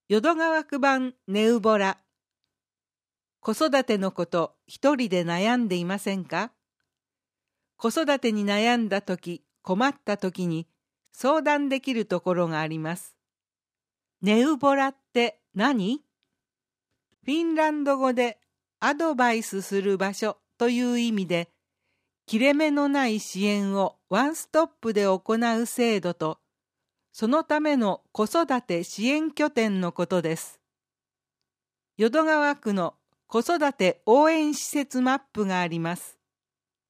淀川区版ネウボラ。子育てのこと一人で悩んでいませんか？子育てに悩んだとき、困ったときに相談できるところがあります。ネウボラって何？フィンランド語でアドバイスする場所という意味で、切れ目のない支援をワンストップで行う制度と、そのための子育て支援拠点のことです。淀川区の子育て応援施設マップがあります。